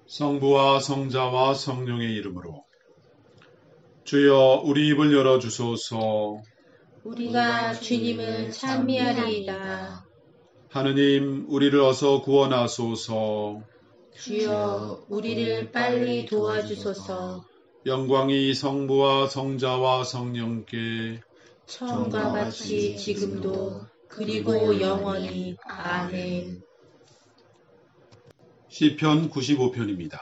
성부와 성자와 성령의 이름으로. 주여, 우리 입을 열어주소서. 우리가 주님을 찬미하리이다. 하느님, 우리를 어서 구원하소서. 주여, 우리를 빨리 도와주소서. 영광이 성부와 성자와 성령께 처음과 같이 지금도 그리고 영원히. 아멘. 시편 95편입니다.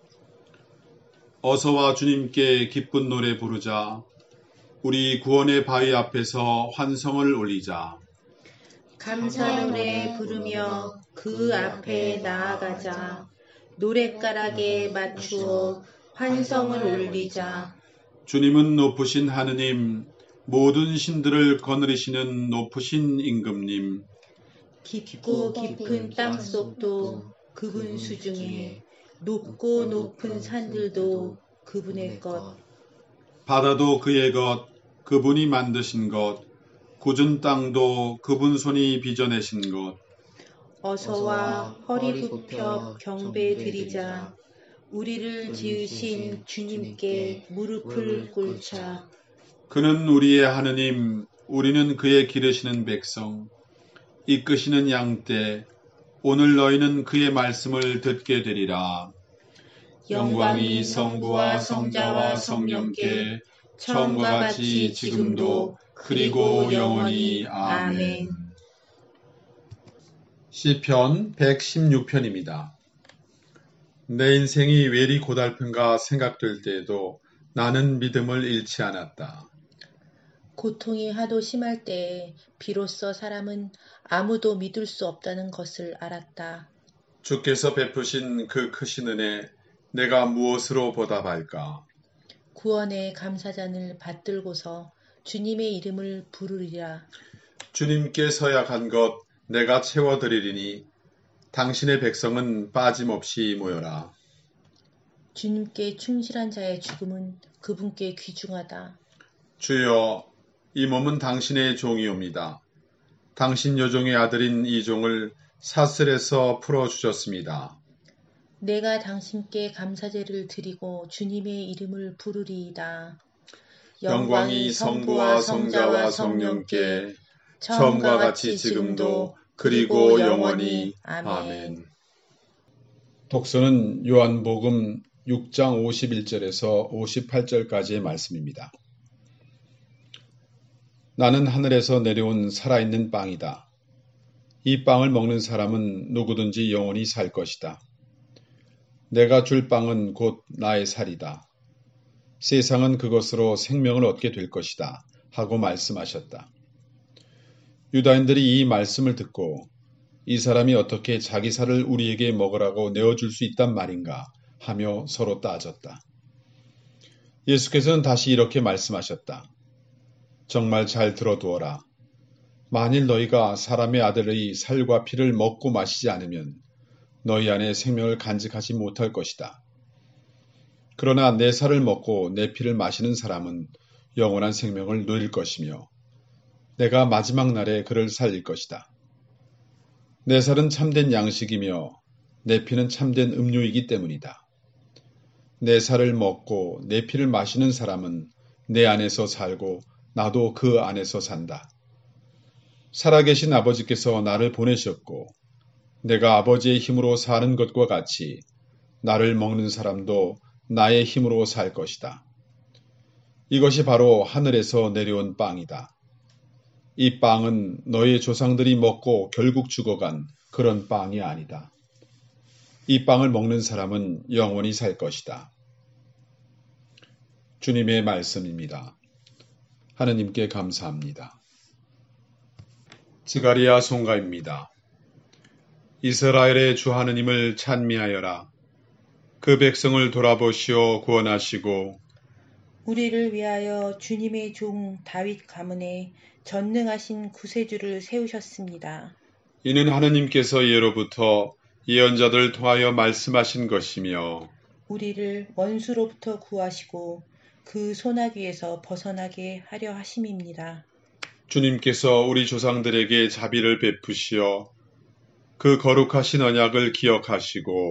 어서와 주님께 기쁜 노래 부르자. 우리 구원의 바위 앞에서 환성을 올리자. 감사 노래 부르며 그 앞에 나아가자. 노랫가락에 맞추어 환성을 올리자. 주님은 높으신 하느님, 모든 신들을 거느리시는 높으신 임금님. 깊고 깊은 땅속도 그분 수중에, 높고 높은 산들도 그분의 것. 바다도 그의 것, 그분이 만드신 것, 굳은 땅도 그분 손이 빚어내신 것. 어서와 허리 굽혀 경배 드리자. 우리를 지으신 주님께 무릎을 꿇자. 그는 우리의 하느님, 우리는 그의 기르시는 백성, 이끄시는 양떼. 오늘 너희는 그의 말씀을 듣게 되리라. 영광이 성부와 성자와 성령께 처음과 같이 지금도 그리고 영원히. 아멘. 시편 116편입니다. 내 인생이 왜리 고달픈가 생각될 때에도 나는 믿음을 잃지 않았다. 고통이 하도 심할 때에 비로소 사람은 아무도 믿을 수 없다는 것을 알았다. 주께서 베푸신 그 크신 은혜, 내가 무엇으로 보답할까? 구원의 감사잔을 받들고서 주님의 이름을 부르리라. 주님께 서약한 것 내가 채워드리리니 당신의 백성은 빠짐없이 모여라. 주님께 충실한 자의 죽음은 그분께 귀중하다. 주여, 이 몸은 당신의 종이옵니다. 당신 여종의 아들인 이 종을 사슬에서 풀어주셨습니다. 내가 당신께 감사제를 드리고 주님의 이름을 부르리이다. 영광이 성부와 성자와 성령께 처음과 같이 지금도 그리고 영원히. 아멘. 독서는 요한복음 6장 51절에서 58절까지의 말씀입니다. 나는 하늘에서 내려온 살아있는 빵이다. 이 빵을 먹는 사람은 누구든지 영원히 살 것이다. 내가 줄 빵은 곧 나의 살이다. 세상은 그것으로 생명을 얻게 될 것이다. 하고 말씀하셨다. 유다인들이 이 말씀을 듣고 이 사람이 어떻게 자기 살을 우리에게 먹으라고 내어줄 수 있단 말인가 하며 서로 따졌다. 예수께서는 다시 이렇게 말씀하셨다. 정말 잘 들어두어라. 만일 너희가 사람의 아들의 살과 피를 먹고 마시지 않으면 너희 안에 생명을 간직하지 못할 것이다. 그러나 내 살을 먹고 내 피를 마시는 사람은 영원한 생명을 누릴 것이며 내가 마지막 날에 그를 살릴 것이다. 내 살은 참된 양식이며 내 피는 참된 음료이기 때문이다. 내 살을 먹고 내 피를 마시는 사람은 내 안에서 살고 나도 그 안에서 산다. 살아계신 아버지께서 나를 보내셨고 내가 아버지의 힘으로 사는 것과 같이 나를 먹는 사람도 나의 힘으로 살 것이다. 이것이 바로 하늘에서 내려온 빵이다. 이 빵은 너희 조상들이 먹고 결국 죽어간 그런 빵이 아니다. 이 빵을 먹는 사람은 영원히 살 것이다. 주님의 말씀입니다. 하느님께 감사합니다. 스가랴 송가입니다. 이스라엘의 주 하느님을 찬미하여라. 그 백성을 돌아보시어 구원하시고 우리를 위하여 주님의 종 다윗 가문에 전능하신 구세주를 세우셨습니다. 이는 하느님께서 예로부터 예언자들 통하여 말씀하신 것이며 우리를 원수로부터 구하시고 그 소나기에서 벗어나게 하려 하심입니다. 주님께서 우리 조상들에게 자비를 베푸시어 그 거룩하신 언약을 기억하시고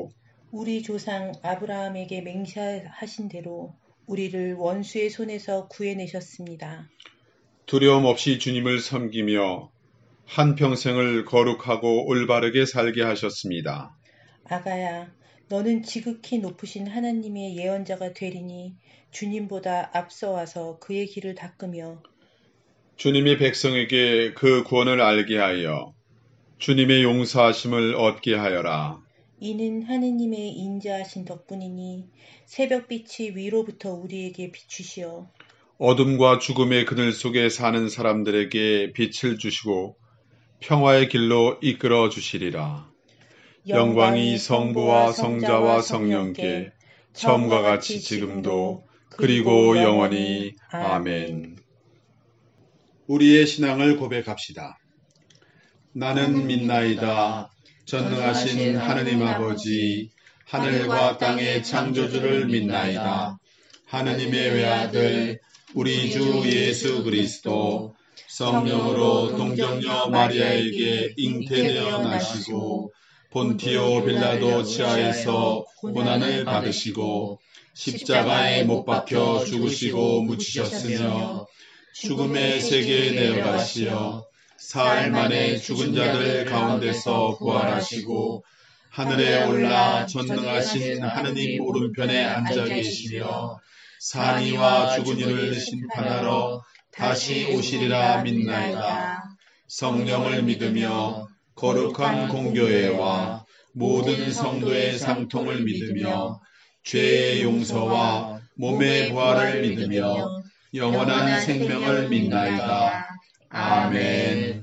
우리 조상 아브라함에게 맹세하신 대로 우리를 원수의 손에서 구해내셨습니다. 두려움 없이 주님을 섬기며 한평생을 거룩하고 올바르게 살게 하셨습니다. 아가야, 너는 지극히 높으신 하나님의 예언자가 되리니 주님보다 앞서와서 그의 길을 닦으며 주님이 백성에게 그 구원을 알게 하여 주님의 용서하심을 얻게 하여라. 이는 하느님의 인자하신 덕분이니 새벽빛이 위로부터 우리에게 비추시어 어둠과 죽음의 그늘 속에 사는 사람들에게 빛을 주시고 평화의 길로 이끌어 주시리라. 영광이 성부와 성자와 성령께 처음과 같이 지금도 그리고 영원히 아멘. 우리의 신앙을 고백합시다. 나는 믿나이다. 전능하신 하느님 아버지, 하늘과 땅의 창조주를 믿나이다. 하느님의 외아들 우리 주 예수 그리스도 성령으로 동정녀 마리아에게 잉태되어 나시고 본티오 빌라도 치하에서 고난을 받으시고 십자가에 못 박혀 죽으시고 묻히셨으며 죽음의 세계에 내려가시어 사흘 만에 죽은 자들 가운데서 부활하시고 하늘에 올라 전능하신 하느님 오른편에 앉아 계시며 산이와 죽은 이를 심판하러 다시 오시리라 믿나이다. 성령을 믿으며 거룩한 공교회와 모든 성도의 상통을 믿으며 죄의 용서와 몸의 부활을 믿으며 영원한 생명을 믿나이다. 아멘.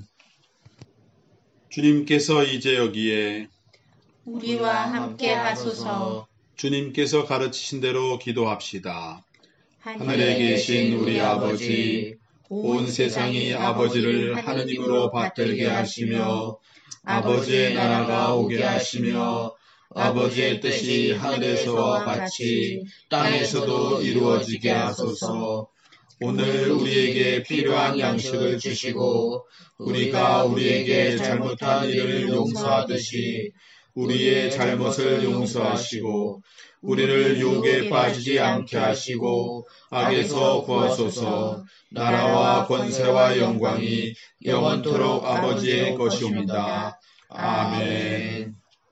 주님께서 이제 여기에 우리와 함께 하소서. 주님께서 가르치신 대로 기도합시다. 하늘에 계신 우리 아버지, 온 세상이 아버지를 하느님으로 받들게 하시며 아버지의 나라가 오게 하시며 아버지의 뜻이 하늘에서와 같이 땅에서도 이루어지게 하소서. 오늘 우리에게 필요한 양식을 주시고 우리가 우리에게 잘못한 일을 용서하듯이 우리의 잘못을 용서하시고 우리를 유혹에 빠지지 않게 하시고 악에서 구하소서. 나라와 권세와 영광이 영원토록 아버지의 것이옵니다. 아멘.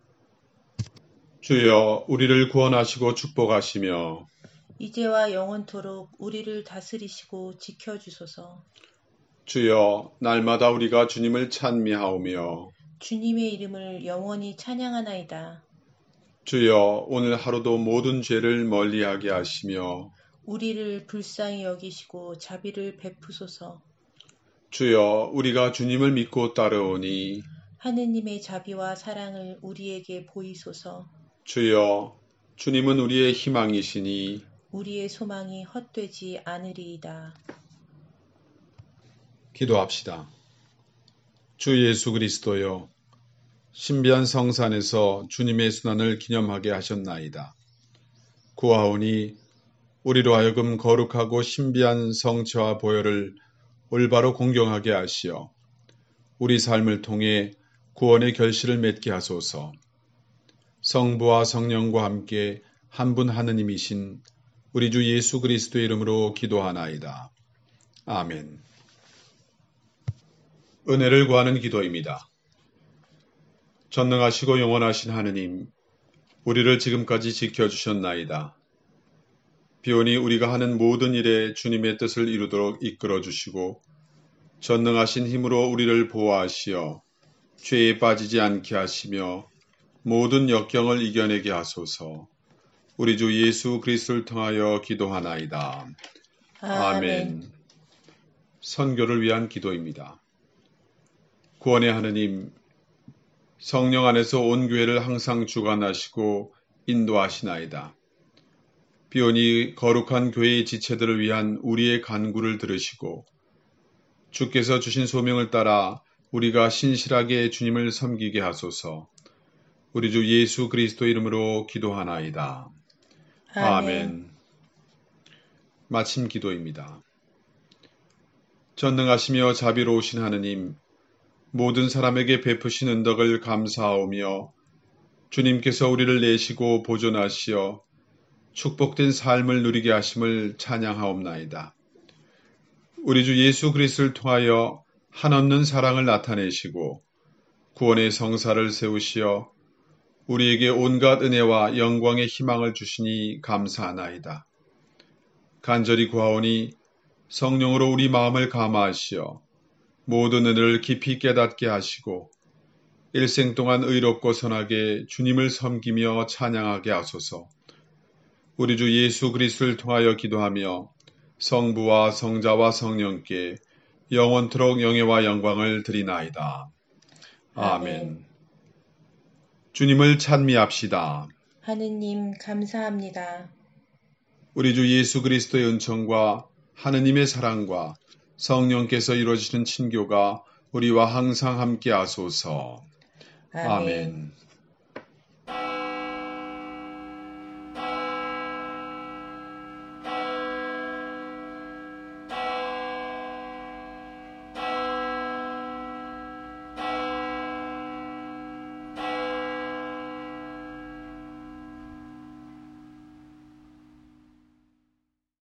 주여 우리를 구원하시고 축복하시며 이제와 영원토록 우리를 다스리시고 지켜주소서. 주여 날마다 우리가 주님을 찬미하오며 주님의 이름을 영원히 찬양하나이다. 주여 오늘 하루도 모든 죄를 멀리하게 하시며 우리를 불쌍히 여기시고 자비를 베푸소서. 주여 우리가 주님을 믿고 따르오니 하느님의 자비와 사랑을 우리에게 보이소서. 주여 주님은 우리의 희망이시니 우리의 소망이 헛되지 않으리이다. 기도합시다. 주 예수 그리스도여 신비한 성산에서 주님의 순환을 기념하게 하셨나이다. 구하오니 우리로 하여금 거룩하고 신비한 성체와 보혈을 올바로 공경하게 하시어 우리 삶을 통해 구원의 결실을 맺게 하소서. 성부와 성령과 함께 한 분 하느님이신 우리 주 예수 그리스도의 이름으로 기도하나이다. 아멘. 은혜를 구하는 기도입니다. 전능하시고 영원하신 하느님, 우리를 지금까지 지켜주셨나이다. 비오니 우리가 하는 모든 일에 주님의 뜻을 이루도록 이끌어주시고 전능하신 힘으로 우리를 보호하시어 죄에 빠지지 않게 하시며 모든 역경을 이겨내게 하소서. 우리 주 예수 그리스도를 통하여 기도하나이다. 아멘. 선교를 위한 기도입니다. 구원의 하느님, 성령 안에서 온 교회를 항상 주관하시고 인도하시나이다. 비오니 거룩한 교회의 지체들을 위한 우리의 간구를 들으시고 주께서 주신 소명을 따라 우리가 신실하게 주님을 섬기게 하소서. 우리 주 예수 그리스도 이름으로 기도하나이다. 아멘. 마침 기도입니다. 전능하시며 자비로우신 하느님, 모든 사람에게 베푸신 은덕을 감사하오며 주님께서 우리를 내시고 보존하시어 축복된 삶을 누리게 하심을 찬양하옵나이다. 우리 주 예수 그리스도를 통하여 한없는 사랑을 나타내시고 구원의 성사를 세우시어 우리에게 온갖 은혜와 영광의 희망을 주시니 감사하나이다. 간절히 구하오니 성령으로 우리 마음을 감화하시어 모든 은혜를 깊이 깨닫게 하시고 일생 동안 의롭고 선하게 주님을 섬기며 찬양하게 하소서. 우리 주 예수 그리스도를 통하여 기도하며 성부와 성자와 성령께 영원토록 영예와 영광을 드리나이다. 아멘. 주님을 찬미합시다. 하느님 감사합니다. 우리 주 예수 그리스도의 은총과 하느님의 사랑과 성령께서 이루어지는 친교가 우리와 항상 함께 하소서. 아멘.